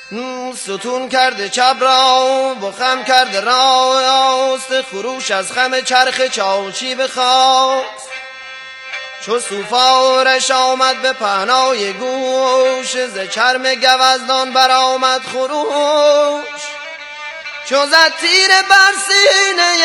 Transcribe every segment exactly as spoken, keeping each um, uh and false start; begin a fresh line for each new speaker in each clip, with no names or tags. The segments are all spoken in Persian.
ستون کرده چپ را و خم کرده راست، خروش از خم چرخ چاوچی بخواست. چو سوفارش آمد به پهنای گوش، ز چرم گوزدان برآمد خروش. چو زد تیر بر سینه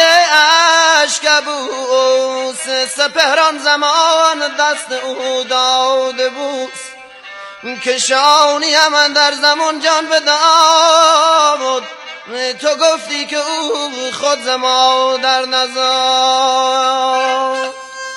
اشکبوس، سپهران زمان دست او داده بوس. که شانی هم اندر زمان جان بداد، تو گفتی که او خود ز مادر نزاد.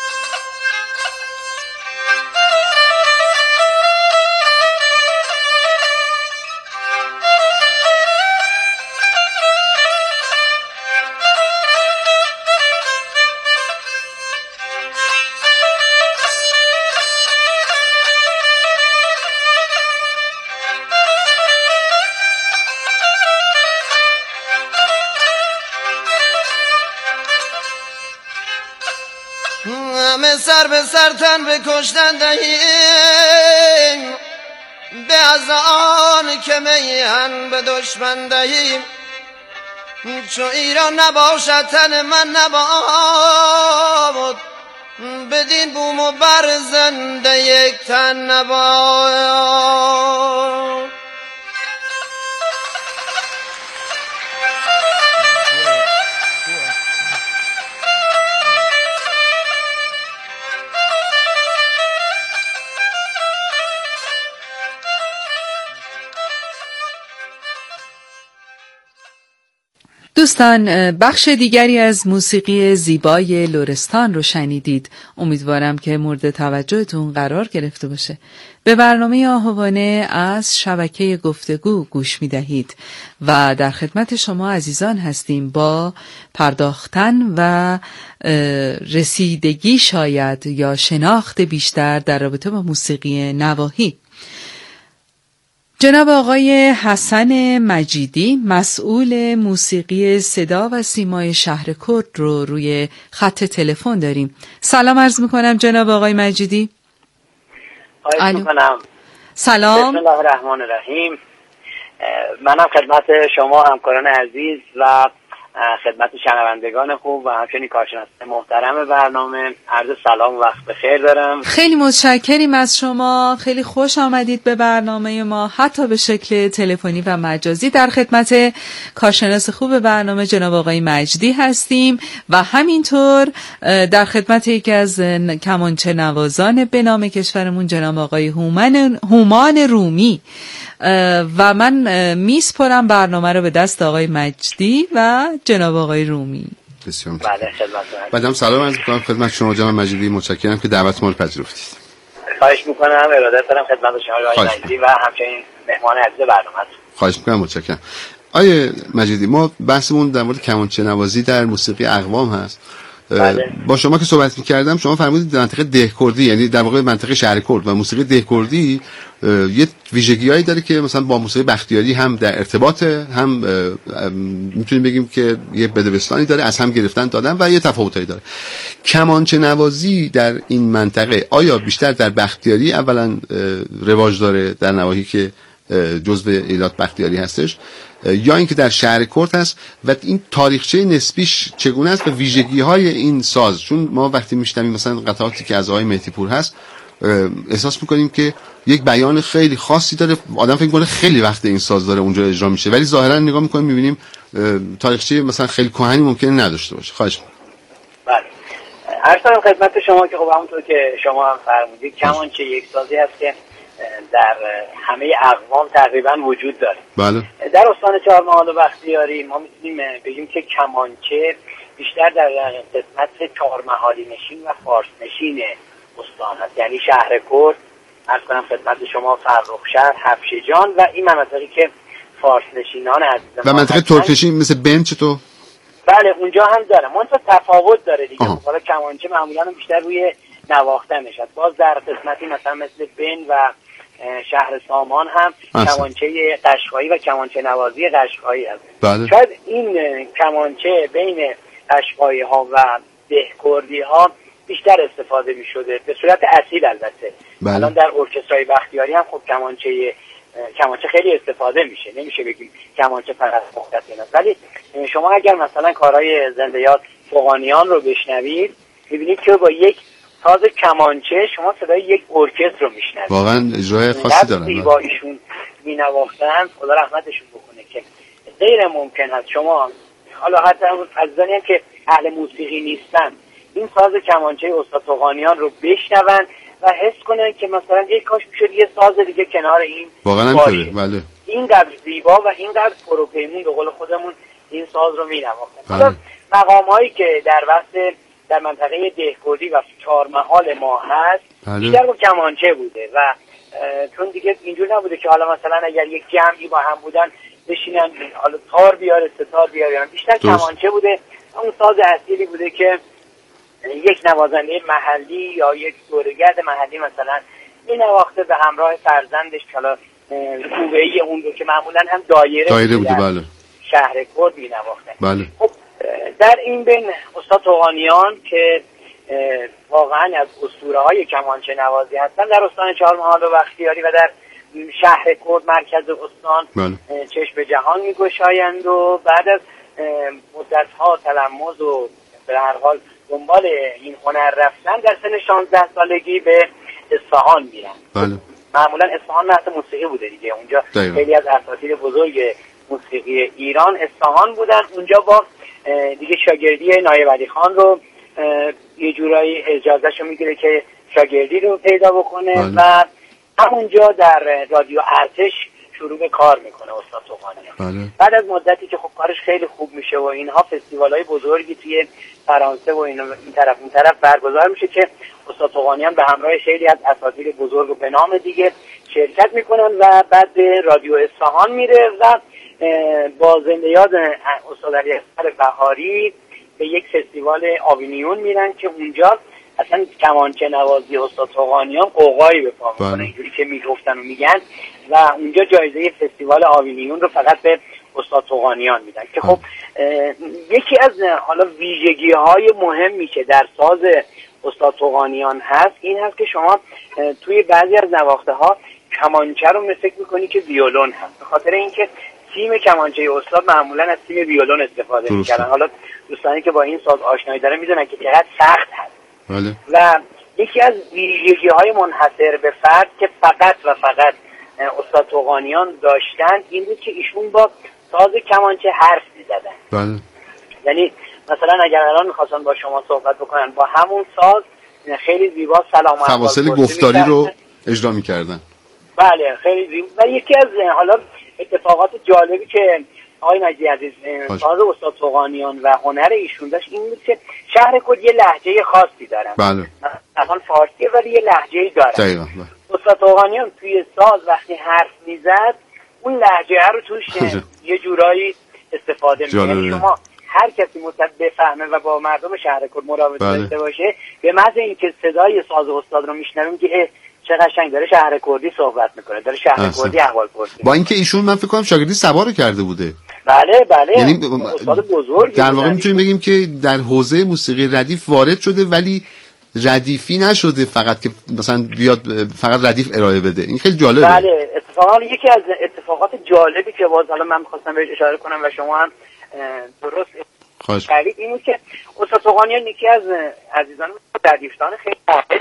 همه سر به سر تن به کشتن دهیم، به از آن که میهن به دشمن دهیم. چو ایران نباشد تن من نباد، بدین بوم و بر زنده یک تن نباد.
دوستان، بخش دیگری از موسیقی زیبای لرستان رو شنیدید. امیدوارم که مورد توجهتون قرار گرفته باشه. به برنامه آهوانه از شبکه گفتگو گوش می دهید و در خدمت شما عزیزان هستیم با پرداختن و رسیدگی شاید یا شناخت بیشتر در رابطه با موسیقی نواحی. جناب آقای حسن مجیدی مسئول موسیقی صدا و سیمای شهر کرد رو روی خط تلفن داریم. سلام عرض میکنم جناب آقای مجیدی.
خواهش میکنم.
سلام.
بسم الله الرحمن الرحیم. منم خدمت شما همکاران عزیز و خدمت شنوندگان خوب و همچنین کارشناس محترم برنامه عرض سلام و وقت بخیر دارم.
خیلی متشکریم از شما، خیلی خوش آمدید به برنامه ما، حتی به شکل تلفنی و مجازی. در خدمت کارشناس خوب برنامه جناب آقای مجدی هستیم و همینطور در خدمت یکی از کمانچه نوازان به نام کشورمون جناب آقای هومن هومان رومی و من میسپرم برنامه رو به دست آقای مجدی و جناب آقای رومی.
بسیار
بله خدمت.
بعدم سلام عرض می‌کنم خدمت شما جناب مجدی، متشکرم که دعوت ما رو پذیرفتید.
خواهش می‌کنم، ارادت دارم خدمت شما آقای مجدی و همچنین مهمان عزیز برنامه.
خواهش می‌کنم، متشکرم. آیه مجدی، ما بحثمون در مورد کمانچه نوازی در موسیقی اقوام هست.
بله.
با شما که صحبت می‌کردم شما فرمودید منطقه دهکردی، یعنی در واقع منطقه شهر کرد و موسیقی دهکردی یه ویژگی‌هایی داره که مثلا با موسیقی بختیاری هم در ارتباطه، هم میتونیم بگیم که یه بدبستانی داره، از هم گرفتن دادن و یه تفاوتایی داره. کمانچه نوازی در این منطقه آیا بیشتر در بختیاری اولا رواج داره، در نواحی که جزء ایلات بختیاری هستش، یا اینکه در شهر کرد هست و این تاریخچه نسبیش چگونه است و ویژگی‌های این ساز؟ چون ما وقتی میشنویم مثلا قطعاتی که از آقای مهدی پور هست احساس میکنیم که یک بیان خیلی خاصی داره، آدم فکر میکنه خیلی وقت این ساز داره اونجا اجرا میشه، ولی ظاهرا نگاه میکنیم میبینیم تاریخچه مثلا خیلی کهنی ممکنه نداشته باشه. خواهش میکنم.
بله. عرض کنم خدمت شما که خب همونطور که شما هم فرمودید کمانچه یک سازی هست که در همه اقوام تقریبا وجود داره.
بله.
در استان چهارمحال و بختیاری ما میتونیم بگیم که کمانچه بیشتر در قسمت چهارمحالی نشین و فارس نشین استان هست، یعنی شهر کرد، عرض کنم خدمت شما فرخشهر، هفشجان و این مناطقی که فارس نشینان هستند
و منطقه ترکشین مثل بن چطور؟
بله اونجا هم داره، منتها تفاوت داره دیگه. حالا کمانچه معمولا بیشتر روی نواختن نشد، باز در قسمتی مثلا مثل بن و شهر سامان هم اصلا. کمانچه قشقایی و کمانچه نوازی قشقایی هست.
بله.
شاید این کمانچه بین قشقایی ها و دهکردی ها بیشتر استفاده می شده به صورت اصیل البته.
بله.
الان در ارکسترای بختیاری هم خب کمانچه کمانچه خیلی استفاده میشه، نمیشه بگیم کمانچه فقط مختص اینه. ولی شما اگر مثلا کارهای زنده یاد فغانیان رو بشنوید میبینید که با یک ساز کمانچه شما صدای یک ارکستر رو میشنوید.
واقعا اجرای خاصی دارن.
زیبا ایشون مینواختن، خدا رحمتشون بکنه، که غیر ممکن است شما حالا حتی عزیزانی هم که اهل موسیقی نیستن این ساز کمانچه استاد فغانیان رو بشنون و حس کنن که مثلا یک کاش میشد یه ساز دیگه کنار این
واقعا
باشه.
بله.
اینقدر زیبا و اینقدر پروپیمون به قول خودمون این ساز رو مینواختن. حالا مقام هایی که در وسط در منطقه دهکردی و چهارمحال ما هست بیشتر با کمانچه بوده و چون دیگه اینجور نبوده که حالا مثلا اگر یک جمعی با هم بودن بشینن حالا تار بیاره ستار بیاره، بیشتر کمانچه بوده. اون ساز اصیلی بوده که یک نوازنده محلی یا یک دورگرد محلی مثلا این نواخته به همراه فرزندش که حالا کوبه‌ای اون رو که معمولا هم دایره
دایره بوده بله
شهر کرد می نواخته.
بله.
خب در این بین استاد فغانیان که واقعا از اسطوره‌های کمانچه نوازی هستن در استان چهارمحال و بختیاری و در شهر کرد مرکز استان
بله.
چشم به جهان می‌گشایند و بعد از مدت‌ها تلمذ و به هر حال دنبال این هنر رفتن در سن شانزده سالگی به اصفهان میرن.
بله.
معمولا اصفهان محض موسیقی بوده دیگه، اونجا
دایما.
خیلی از اساتید بزرگ موسیقی ایران اصفهان بودن. اونجا با دیگه شاگردی نایب علی خان رو یه جورایی اجازهشو میگیره که شاگردی رو پیدا بکنه. بله. و همونجا در رادیو ارتش شروع به کار میکنه استاد فغانیان.
بله.
بعد از مدتی که خب کارش خیلی خوب میشه و اینها فستیوال‌های بزرگی توی فرانسه و این, این طرف اون طرف برگزار میشه که استاد فغانیان به همراه خیلی از اساتید بزرگ و به نام دیگه شرکت میکنن و بعد به رادیو اصفهان میره و با زنده یاد استاد علی اصغر بهاری به یک فستیوال آوینیون میرن که اونجا اصلا کمانچه نوازی استاد فغانیان قوقایی به پا میکنه، اینجوری که میگفتن و میگن، و اونجا جایزه فستیوال آوینیون رو فقط به استاد فغانیان میدن که خب یکی از حالا ویژگی های مهمی که در ساز استاد فغانیان هست این هست که شما توی بعضی از نواخته ها کمانچه رو فکر میکنی که ویولون هست، به خاطر اینکه تیم کمانچه استاد معمولا از تیم ویولون استفاده میکنن. حالا دوستانی که با این ساز آشنایی دارن میدونن که چقدر سخت هست.
بله.
و یکی از ویژگی های منحصر به فرد که فقط و فقط استاد فغانیان داشتن این بود که ایشون با ساز کمانچه حرف میزدن.
بله.
یعنی مثلا اگر الان میخواستن با شما صحبت بکنن با همون ساز خیلی زیبا سلام علیکم
فواصل گفتاری رو اجرا میکردن.
بله خیلی زیبا. و یکی از حالا اتفاقات جالبی که آقای مجدی عزیز ساز استاد فغانیان و هنر ایشون داشت این بود که شهر کرد یه لهجه خاصی دارن.
بله.
مثلا فارسی ولی یه لهجه‌ای دارن.
دقیقاً.
استاد فغانیان توی ساز وقتی حرف میزد اون لهجه رو توش یه جورایی استفاده می‌کنه. یعنی شما هر کسی مطلب بفهمه و با مردم شهر کرد مراوده داشته باشه به محض اینکه صدای ساز استاد رو میشنویم که چه قشنگ داره شهر کردی صحبت میکنه، داره شهر کردی احوال پرسی.
با اینکه ایشون من فکر کنم شاگردی سبا رو کرده بوده.
بله بله.
یعنی
استاد بزرگ
در واقع میتونیم بگیم که در حوزه موسیقی ردیف وارد شده ولی ردیفی نشده فقط که مثلا بیاد فقط ردیف ارائه بده. این خیلی جالبه.
بله اتفاقا یکی از اتفاقات جالبی که باز حالا من می‌خواستم بهش اشاره کنم و شما هم درست
خواهش
کردید این بود که استاد فغانیان یکی از عزیزان ردیفدان خیلی ماهر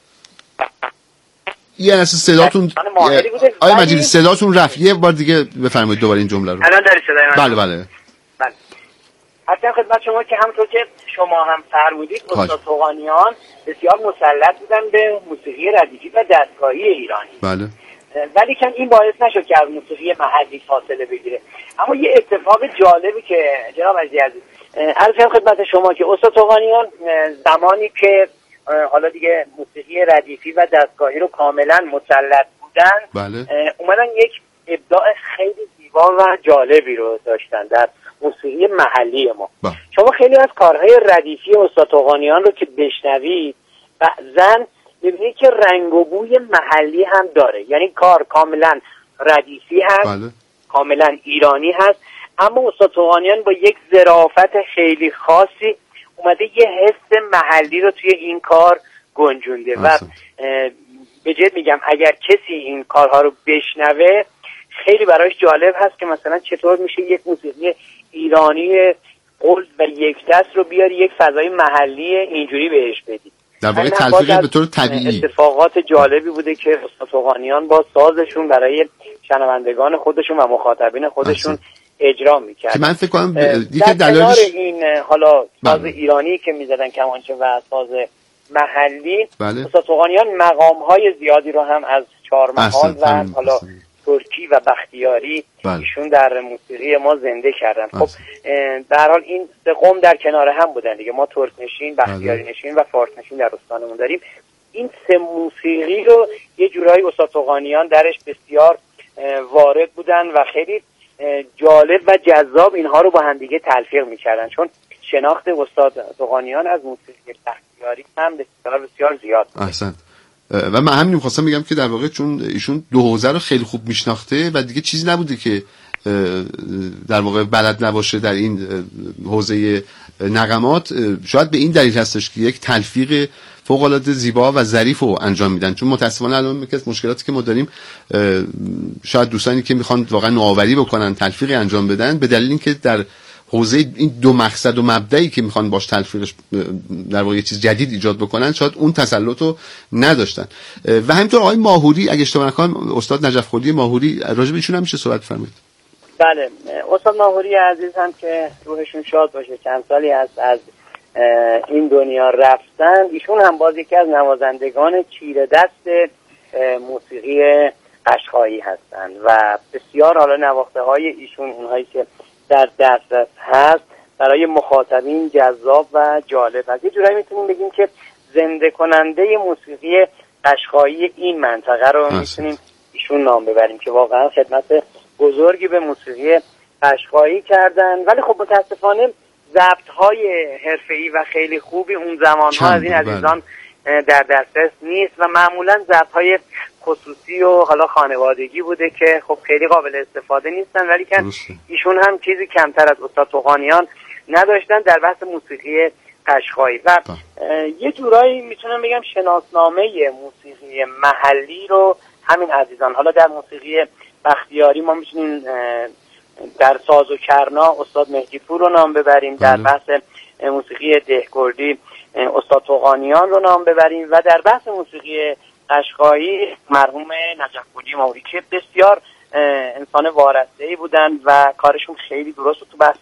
یه اصلا صداتون آیا مجیدی صداتون رفت یه بار دیگه بفرمایید دوباره این جمله رو.
الان داری صدای من؟
بله بله.
بله. حتی خدمت شما که همونطور که شما هم فرمودید استاد فغانیان بسیار مسلط بودن به موسیقی ردیفی و دستگاهی ایرانی.
بله.
ولی کن این باعث نشد که از موسیقی محلی فاصله بگیره. اما یه اتفاق جالبی که جناب عزیز عرض کنم خدمت شما که استاد فغانیان زمانی که حالا دیگه موسیقی ردیفی و دستگاهی رو کاملا مسلط بودن
بله.
اومدن یک ابداع خیلی زیبا و جالبی رو داشتن در موسیقی محلی ما. با. شما خیلی از کارهای ردیفی استاد فغانیان رو که بشنوید بعضن می‌بینید که رنگ و بوی محلی هم داره، یعنی کار کاملا ردیفی هست. بله. کاملا ایرانی هست، اما استاد فغانیان با یک ظرافت خیلی خاصی اومده یه حس محلی رو توی این کار گنجونده و به جد میگم اگر کسی این کارها رو بشنوه خیلی برایش جالب هست که مثلا چطور میشه یک موسیقی ایرانی قلد و یک دست رو بیاری یک فضای محلی اینجوری بهش بدی.
در واقع تلفیق به طور طبیعی.
اتفاقات جالبی بوده که استاد طغانیان با سازشون برای شنوندگان خودشون و مخاطبین خودشون احسن. اجرا میکرد
که من فکر کنم
در کنار این حالا ساز بله. ایرانی که میزدن کمانچه و ساز محلی بله. استاد طغانیان مقام‌های زیادی رو هم از چهارمحال و حالا ترکی و بختیاری بله. ایشون در موسیقی ما زنده کردن. خب در حال این سه قوم در کنار هم بودن دیگه، ما ترک نشین، بختیاری بله. نشین و فارس نشین در استانمون داریم. این سه موسیقی رو یه جورایی استاد طغانیان درش بسیار وارد بودن و خیلی جالب و جذاب اینها رو با هم دیگه تلفیق می‌کردن، چون شناخت استاد طغانیان از موسیقی بختیاری هم بسیار بسیار زیاد بود.
احسن. و من همین می‌خواستم بگم که در واقع چون ایشون دو حوزه رو خیلی خوب میشناخته و دیگه چیزی نبوده که در واقع بلد نباشه در این حوزه نغمات، شاید به این دلیل هستش که یک تلفیق فوق‌العاده زیبا و ظریف رو انجام میدن. چون متأسفانه الان یکی از مشکلاتی که ما داریم، شاید دوستانی که میخوان واقعا نوآوری بکنن، تلفیقی انجام بدن، به دلیل اینکه در حوزه این دو مقصد و مبدأی که میخوان باش تلفیقش در واقع یه چیز جدید ایجاد بکنن، شاید اون تسلط رو نداشتن. و همینطور آقای ماهوری، اگه اشتباه نکنم استاد نجف قلی ماهوری، راجع به ایشون هم میشه صحبت فرمایید؟
بله، استاد ماهوری عزیز هم که روحشون شاد باشه، چند سالی از از این دنیا رفتن. ایشون هم باز یکی از نوازندگان چیره دست موسیقی قشقایی هستند و بسیار حالا نواخته های ایشون، اونهایی که در دسترس هست، برای مخاطبین جذاب و جالب هست. یه جورایی میتونیم بگیم که زنده کننده موسیقی قشقایی این منطقه رو میتونیم ایشون نام ببریم که واقعا خدمت بزرگی به موسیقی قشقایی کردن. ولی خب متاسفانه ضبط‌های حرفه‌ای و خیلی خوبی اون زمان‌ها از این عزیزان در دسترس نیست و معمولاً ضبط‌های خصوصی و حالا خانوادگی بوده که خب خیلی قابل استفاده نیستن، ولی که ایشون هم چیزی کمتر از استاد طغانیان نداشتن در بحث موسیقی قشقایی و یه جورایی میتونم بگم شناسنامه موسیقی محلی رو همین عزیزان، حالا در موسیقی بختیاری ما میتونیم در ساز و کرنا استاد مهدی پور رو نام ببریم، در بحث موسیقی دهکردی استاد طغانیان رو نام ببریم و در بحث موسیقی قشقایی مرحوم نجف قلی ماهوری که بسیار انسان وارسته‌ای بودن و کارشون خیلی درست بود تو بحث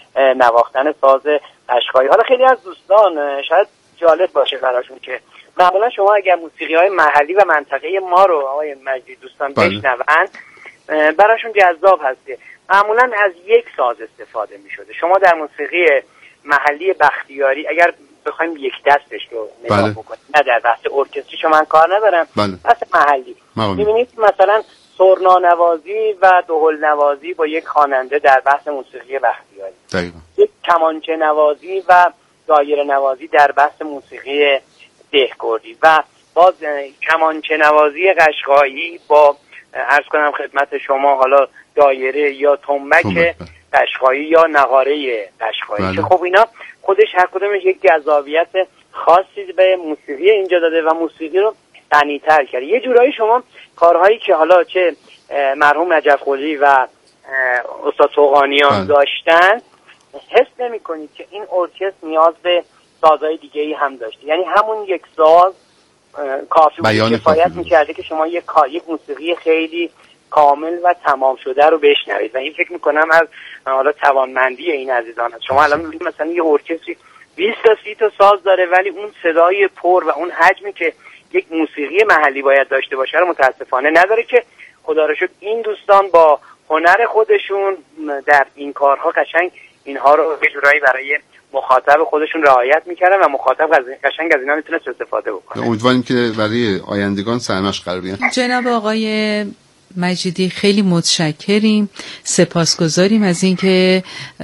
نواختن ساز قشقایی. حالا خیلی از دوستان شاید جالب باشه براشون که معمولا شما اگر موسیقی‌های محلی و منطقه ما رو آقای مجدی دوستان بشنوند براشون جذاب هسته. معمولا از یک ساز استفاده می شده. شما در موسیقی محلی بختیاری اگر بخوایم یک دستش رو نگاه بله. بکنید، نه در بحث ارکستری چون من کار ندارم، بله. بحث محلی می‌بینید مثلا سرنا نوازی و دهل نوازی با یک خواننده در بحث موسیقی بختیاری، دقیقاً. یک کمانچه نوازی و دایره نوازی در بحث موسیقی دهکردی و باز کمانچه نوازی قشقایی با عرض کنم خدمت شما حالا دایره یا تنبک قشقایی یا نغاره قشقایی بله. که خب اینا خودش هر کدومش یک جذابیت خاصی به موسیقی اینجا داده و موسیقی رو غنی‌تر کرده. یه جورایی شما کارهایی که حالا چه مرحوم نجف قلی و استاد طغانیان بله. داشتن، حس نمی‌کنید که این ارکستر نیاز به سازهای دیگه‌ای هم داشته، یعنی همون یک ساز کافی بود کفایت می‌کرده که شما یک یک موسیقی خیلی کامل و تمام شده رو بشنوید و این فکر میکنم از حالا توانمندی این عزیزان هست. شما الان میبینید مثلا یه ارکستری بیست تا سی تا ساز داره ولی اون صدای پر و اون حجمی که یک موسیقی محلی باید داشته باشه رو متاسفانه نداره که خدا رو شکر این دوستان با هنر خودشون در این کارها قشنگ اینها رو یه جورایی برای مخاطب خودشون رعایت میکردن و مخاطب قشنگ از اینا میتونه استفاده بکنه.
امیدواریم که برای آیندگان سرمشق قرار بگیرن.
جناب آقای مجیدی خیلی متشکریم، سپاسگزاریم از اینکه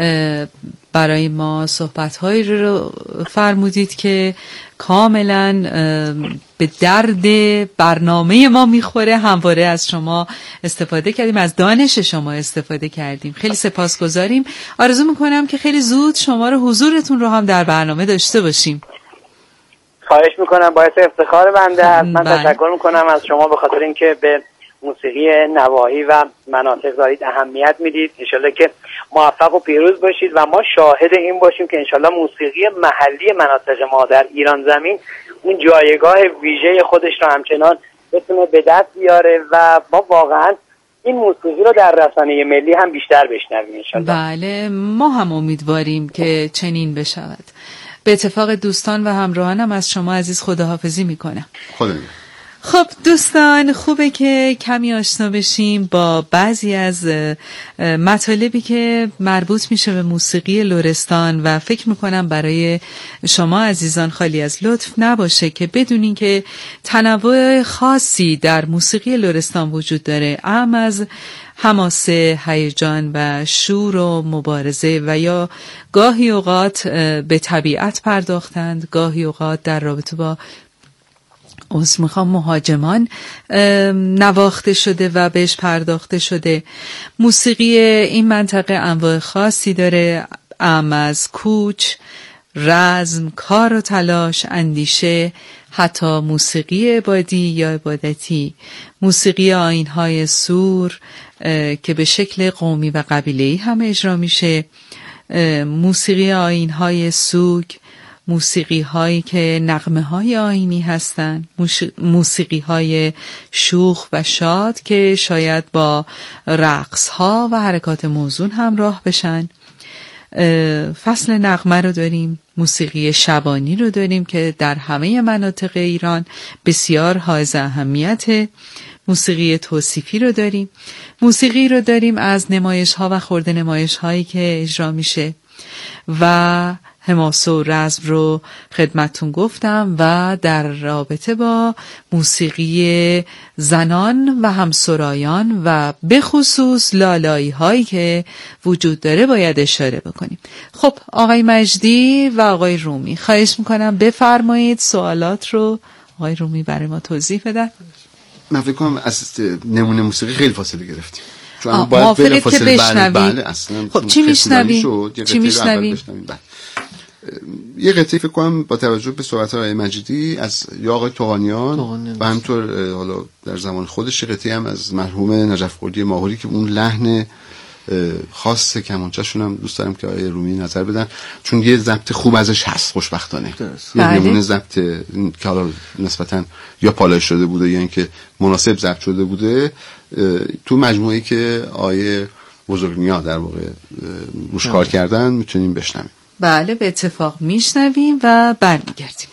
برای ما صحبت‌هایی رو فرمودید که کاملا به درد برنامه ما میخوره. همواره از شما استفاده کردیم، از دانش شما استفاده کردیم. خیلی سپاسگزاریم. آرزو میکنم که خیلی زود شما رو حضورتون رو هم در برنامه داشته باشیم.
خواهش میکنم، باعث افتخار بنده است. من تشکر میکنم از شما به خاطر اینکه به موسیقی نواحی و مناطق دارید اهمیت میدید. انشالله که موفق و پیروز باشید و ما شاهد این باشیم که انشالله موسیقی محلی مناطق ما در ایران زمین اون جایگاه ویژه خودش رو همچنان بتونه به دست بیاره و ما واقعا این موسیقی رو در رسانه ملی هم بیشتر بشنویم انشالله.
بله، ما هم امیدواریم که چنین بشود. به اتفاق دوستان و همراهانم از شما عزیز خداحافظی میکنم.
خدا.
خب دوستان، خوبه که کمی آشنا بشیم با بعضی از مطالبی که مربوط میشه به موسیقی لرستان و فکر میکنم برای شما عزیزان خالی از لطف نباشه که بدونین که تنوع خاصی در موسیقی لرستان وجود داره، اهم از حماسه، هیجان و شور و مبارزه و یا گاهی اوقات به طبیعت پرداختند، گاهی اوقات در رابطه با از میخوام مهاجمان نواخته شده و بهش پرداخته شده. موسیقی این منطقه انواع خاصی داره، اهم از کوچ، رزم، کار و تلاش، اندیشه، حتی موسیقی عبادی یا عبادتی، موسیقی آیین‌های سور که به شکل قومی و قبیله‌ای هم اجرا میشه، موسیقی آیین‌های سوگ، موسیقی هایی که نغمه های آیینی هستند، موسیقی های شوخ و شاد که شاید با رقص ها و حرکات موزون همراه بشن. فصل نغمه رو داریم، موسیقی شبانی رو داریم که در همه مناطق ایران بسیار حائز اهمیته، موسیقی توصیفی رو داریم، موسیقی رو داریم از نمایش ها و خورده نمایش هایی که اجرا میشه و حماسه و رزم رو خدمتون گفتم و در رابطه با موسیقی زنان و همسرایان و به خصوص لالایی هایی که وجود داره باید اشاره بکنیم. خب آقای مجدی و آقای رومی خواهش میکنم بفرمایید سوالات رو آقای رومی برای ما توضیح بدن.
من فکر کنم از نمونه موسیقی خیلی فاصله گرفتیم.
چون باید بین فاصله بله بله اصلا. خب چی میشنویم؟ چی میشنویم؟
یه قطعه فکر کنم با توجه به صحبت آقای مجیدی از یا آقای توغانیان و همینطور حالا در زمان خودش قطعه هم از مرحوم نجف قلی ماهوری که اون لحن خاص کمانچه‌شون هم دوست دارم که آقای رومی نظر بدن، چون یه ضبط خوب ازش هست خوشبختانه. یه نمونه ضبط که حالا نسبتاً یا پالایش شده بوده یا اینکه مناسب ضبط شده بوده تو مجموعه‌ای که آقای بزرگنیا در واقع روش کار کردن میتونیم بشنویم.
بله به اتفاق میشنویم و برمیگردیم.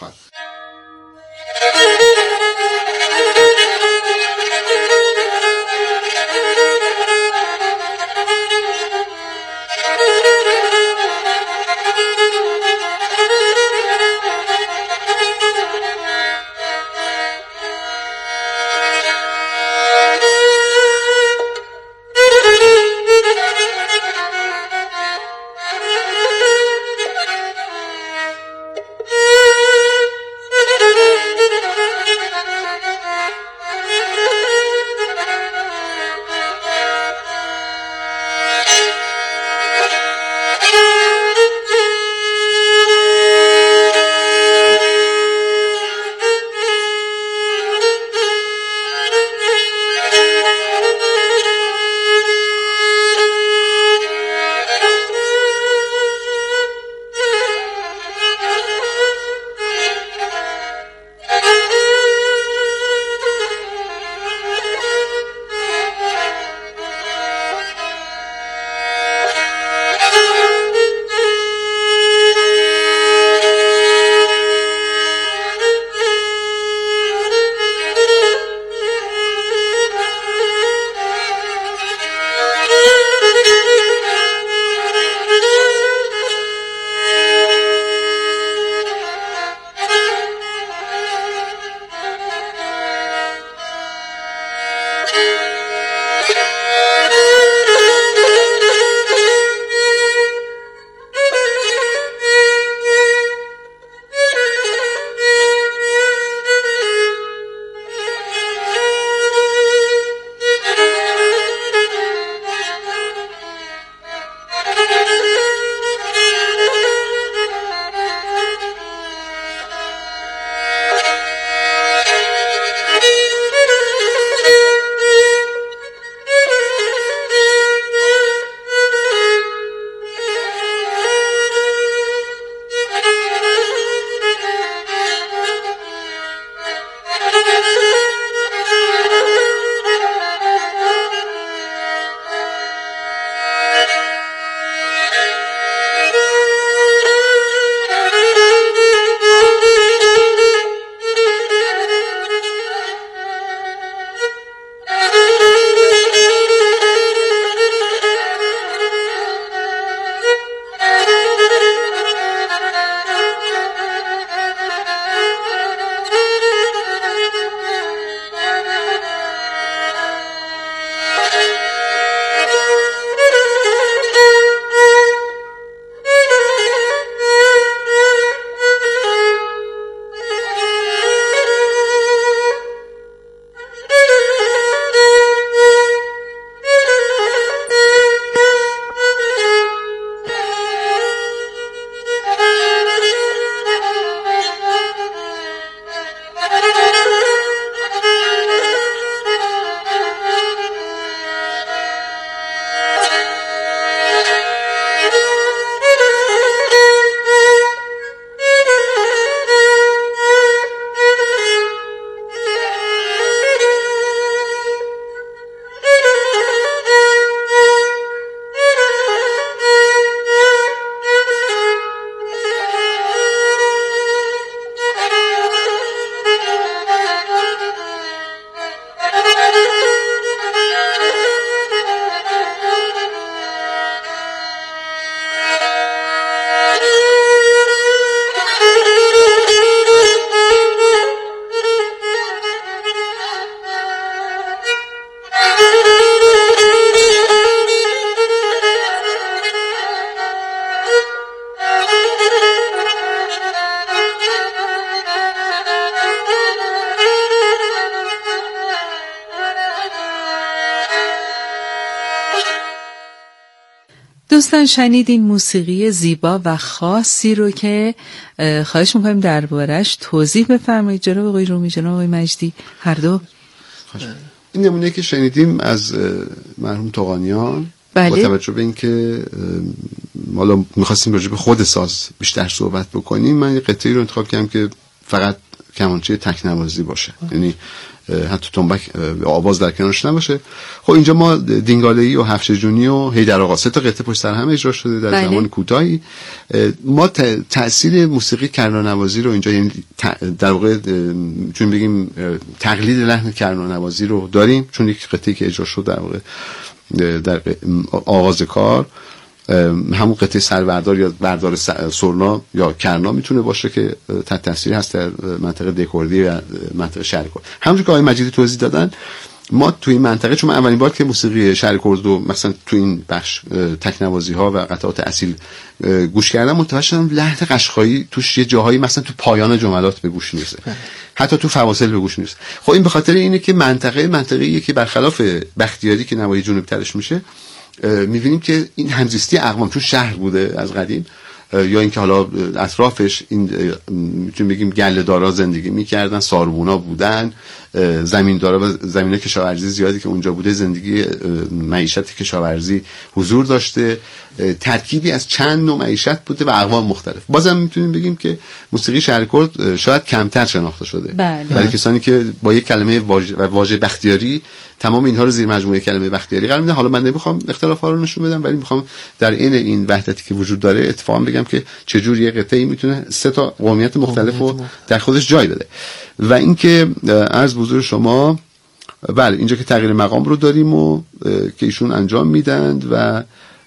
دوستان شنیدین موسیقی زیبا و خاصی رو که خواهش میکنیم دربارش توضیح بفرمایید جناب آقای رومی، جناب آقای مجدی، هر دو.
این نمونه که شنیدیم از مرحوم طغانیان،
بله.
با توجه به اینکه حالا می‌خواستیم راجع به خود ساز بیشتر صحبت بکنیم، من یه قطعه‌ای رو انتخاب کردم که فقط کمانچه تکنوازی باشه، یعنی حتی تنبک آواز در کنارش نباشه. خب اینجا ما دینگاله‌ای و هفشجونی و هیدر آقا سه تا قطعه پشت سر هم اجرا شده در
بله.
زمان کوتاهی. ما تأثیر موسیقی کرنانوازی رو اینجا، یعنی در واقع چون بگیم تقلید لحن کرنانوازی رو داریم، چون یک قطعه‌ای که اجرا شد در واقع در آغاز کار همون قطعه سروردار یا بردار سرنا یا کرنا میتونه باشه که تحت تاثیر هست در منطقه دهکردی و منطقه شهرکرد. همونجور که آقای مجیدی توضیح دادن، ما توی این منطقه چون اولین بار که موسیقی شهرکرد رو مثلا تو این بخش تکنوازی ها و قطعات اصیل گوش کردم، متوجه شدم لحن قشقایی توش یه جاهایی مثلا تو پایان جملات به گوش میرسه، حتی تو فواصل به گوش میرسه. خب این به خاطر اینه که منطقه منطقه‌ایه که برخلاف بختیاری که نواحی جنوبی ترش میشه، می‌بینیم که این همزیستی اقوام چون شهر بوده از قدیم، یا اینکه حالا اطرافش این میتونیم بگیم گله‌دارا زندگی می‌کردن، ساربونا بودن، زمیندارا و زمینه کشاورزی زیادی که اونجا بوده، زندگی معیشت کشاورزی حضور داشته، ترکیبی از چند نوع معیشت بوده و اقوام مختلف. بازم میتونیم بگیم که موسیقی شهرکرد شاید کمتر شناخته شده،
بله.
برای کسانی که با یک کلمه واژه و واژه بختیاری تمام اینها رو زیر مجموعه کلمه بختیاری قرار میدن. حالا من نمیخوام اختلافا رو نشون بدم، ولی میخوام در این این وحدتی که وجود داره اتفاقا بگم که چه جور یه قطعه‌ای میتونه سه تا قومیت مختلف رو در خودش جای بده. و اینکه عرض بزرگ شما، بله اینجا که تغییر مقام رو داریم و که ایشون انجام میدند و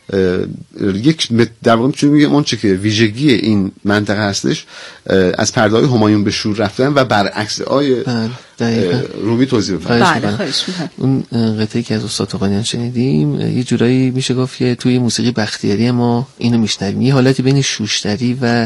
یک در واقع میتونیم بگیم اون چه که ویژگی این منطقه هستش از پرده‌های همایون به شور رفتن و برعکس آیه رومی توضیح بفرمایید.
بله خواهش می‌کنم.
اون قطعه‌ای که از استاد طغانیان شنیدیم یه جورایی میشه گفت که توی موسیقی بختیاری ما اینو میشنویم، یه حالتی بین شوشتری و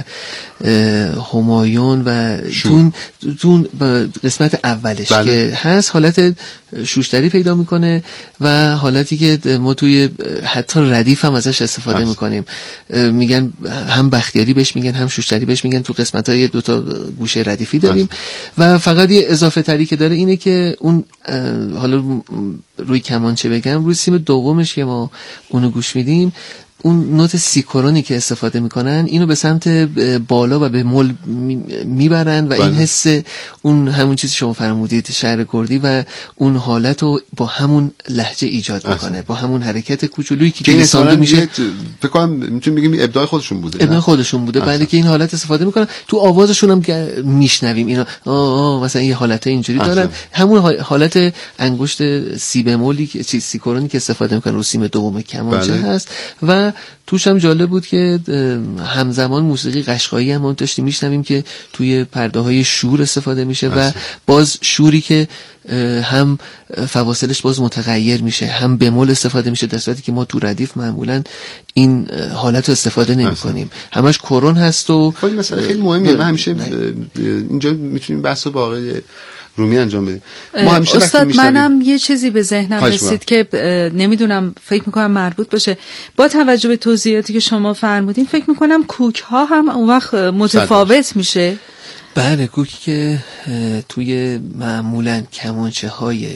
همایون و تون تون قسمت اولش بله. که هست حالت شوشتری پیدا میکنه و حالتی که ما توی حتی ردیف هم ازش استفاده هست. میکنیم، میگن هم بختیاری بهش میگن هم شوشتری بهش میگن، تو قسمت‌های دو تا گوشه ردیفی داریم هست. و فقط یه اضافه تری که داره اینه که اون حالا روی کمانچه بگم، روی سیم دومش که ما اونو گوش میدیم، اون نوت سیکورونی که استفاده میکنن اینو به سمت بالا و به مول میبرن و بله. این حس اون همون چیزی شما فرمودید شهر کردی و اون حالت رو با همون لهجه ایجاد میکنه، با همون حرکت کوچولویی که این سانده میشه.
فکر کنم میتونیم بگیم ابداع خودشون بوده،
ابداع خودشون بوده بله، که این حالت استفاده میکنن. تو آوازشون هم میشنویم اینا آه آه مثلا این حالت اینجوری دارن، همون حالت انگشت سی بمولی که چیز سیکورونی که استفاده میکنن رو سیم دوم کمانچه بله. هست. و توش هم جالب بود که همزمان موسیقی قشقایی هم داشتیم میشنویم که توی پرده‌های شور استفاده میشه و باز شوری که هم فواصلش باز متغیر میشه، هم بمول استفاده میشه، در صورتی که ما تو ردیف معمولا این حالت رو استفاده نمی کنیم، همش کرون هست. و
خیلی مثلا خیلی مهمه. من همیشه اینجا میتونیم بحث با آقای رومی انجام بدیم.
ما همیشه استاد منم یه چیزی به ذهنم رسید که نمیدونم فکر میکنم مربوط باشه با توجه به توضیحاتی که شما فرمودین، فکر میکنم کوک ها هم اون وقت متفاوت میشه.
بله کوکی که توی معمولا کمانچه های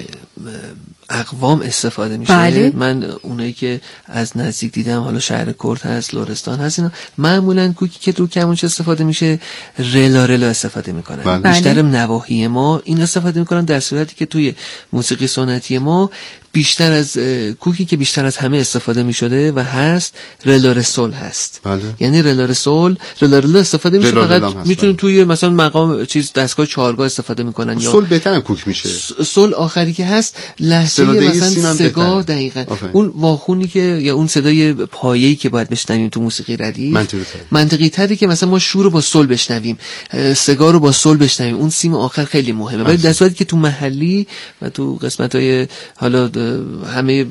اقوام استفاده میشه.
بله.
من اونایی که از نزدیک دیدم، حالا شهر کرد هست، لرستان هست، اینا معمولا کوکی که رو کمانچه استفاده میشه رلا رلا استفاده میکنن.
بله.
بیشتر نواحی ما این استفاده میکنن، در صورتی که توی موسیقی سنتی ما بیشتر از کوکی که بیشتر از همه استفاده میشده و هست رلا رسول هست.
بله.
یعنی رلا رسول رلا رلا استفاده میشه، فقط میتونیم توی مثلا مقام چیز دستگاه چهارگاه استفاده میکنن. یا
سول بهتر کوک میشه.
سول آخری که هست لحظه مثلا سگاه دقیقاً آفره. اون واخونی که یا اون صدای پایه‌ای که باید بشنویم تو موسیقی ردیف منطقی, منطقی تری که مثلا ما شور رو با سول بشنویم، سگاه رو با سول بشنویم، اون سیم آخر خیلی مهمه. ولی در صورتی که تو محلی و تو قسمت‌های حالا همه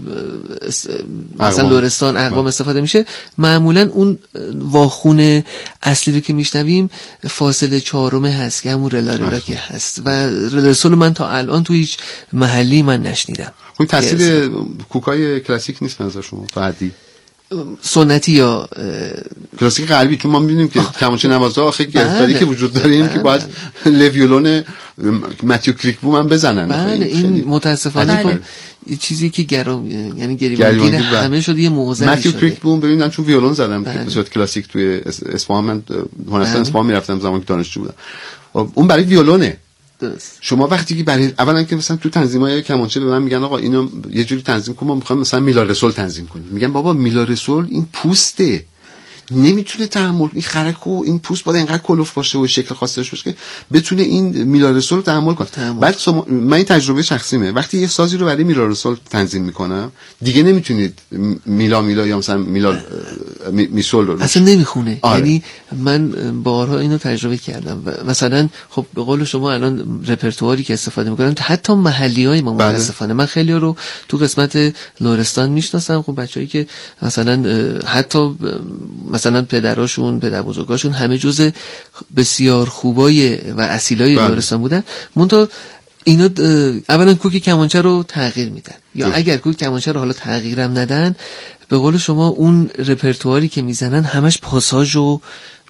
مثلا لرستان اقوام استفاده میشه، معمولا اون واخون اصلی رو که میشنویم فاصله چهارمه هست که همون رلا رلا که هست و رلا سول من تا الان تو هیچ محلی من نشنیدم.
اون تاثیر کوکای کلاسیک نیست نظر شما فردی؟
سنتی یا
کلاسیک غربی، چون ما می‌بینیم که کمانچه نوازا خیلی گرفتاری که وجود داره این که باید لویولون ماتیو کریکبوم هم بزنن.
بله این متاسفانه خب چیزی که گرام یعنی گریبانگیر همه شده یه موزه شده.
ماتیو کریکبوم ببینن چون ویولون زدم که به صورت کلاسیک توی اصفهان، من هنرستان اصفهان میرفتم زمانی که دانشجو بودم. اون برای ویولونه. درست. شما وقتی که برای اولا که مثلا تو تنظیمای کمانچه به من میگن آقا اینو یه جوری تنظیم کن، ما میخوایم مثلا میلا رسول تنظیم کنیم، میگم بابا میلا رسول این پوسته نمیتونه تحمل، این خرک و این پوست باید اینقدر کلوف باشه و شکل خاصی داشته باشه که بتونه این میلا رسول رو تحمل کنه. بعد شما، من این تجربه شخصیمه، وقتی یه سازی رو برای میلا رسول تنظیم میکنم دیگه نمیتونید میلا میلا یا مثلا میلا میسول رو
اصلا نمیخونه. آره. یعنی من بارها اینو تجربه کردم و مثلا خب به قول شما الان رپرتواری که استفاده میکنن حتی محلیای ما متاسفانه، من خیلی رو تو قسمت لرستان میشناسم، خب بچه‌ای که مثلا حتی مثلا پدراشون پدر بزرگاشون همه جزء بسیار خوبای و اصیلای لرستان بودن، منتها اینا اولا کوک کمانچه رو تغییر میدن یا ده. اگر کوک کمانچه رو حالا تغییرم ندن، به قول شما اون رپرتواری که میزنن همش پاساژ و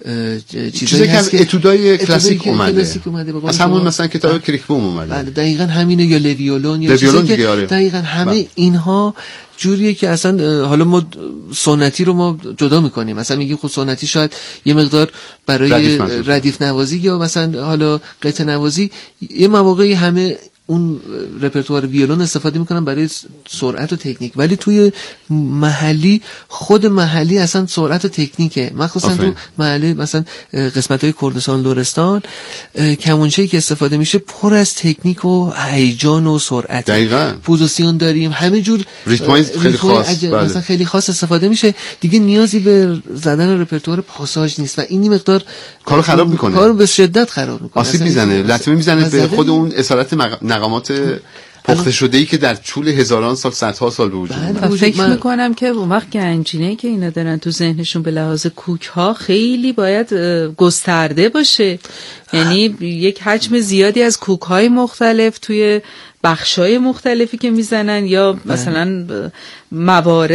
چیزایی هست که اتودای کلاسیک اومده،
اومده.
از همون مثلا کتاب کریکبوم اومده.
بله دقیقاً همینه، یا لویولون یا چیزی که دقیقاً همه بله. اینها جوریه که اصلا حالا ما سنتی رو ما جدا میکنیم، مثلا میگیم خب سنتی شاید یه مقدار برای ردیف, ردیف نوازی یا مثلا حالا قطعه نوازی یه مواقعی همه اون رپرتوار ویولون استفاده میکنن برای سرعت و تکنیک، ولی توی محلی خود محلی اصلا سرعت و تکنیکه، مخصوصا تو محلی مثلا قسمت‌های کردستان لرستان کمانچه‌ای که استفاده میشه پر از تکنیک و هیجان و سرعت.
دقیقاً
پوزیشن داریم، همه جور
ریتمای خیلی خاص
بله. مثلا خیلی خاص استفاده میشه، دیگه نیازی به زدن رپرتوار پاساژ نیست و این مقدار
کارو خراب میکنه،
کارو به شدت خراب میکنه،
آسیب میزنه، لطمه میزنه به خود اون اصالت مقامات پخته شده‌ای که در طول هزاران سال صدها سال به وجود اومده.
فکر من... میکنم که اون وقت گنجینه‌ای که اینا دارن تو ذهنشون به لحاظ کوک ها خیلی باید گسترده باشه، یعنی یک حجم زیادی از کوک های مختلف توی بخشای مختلفی که میزنن یا مثلا موارد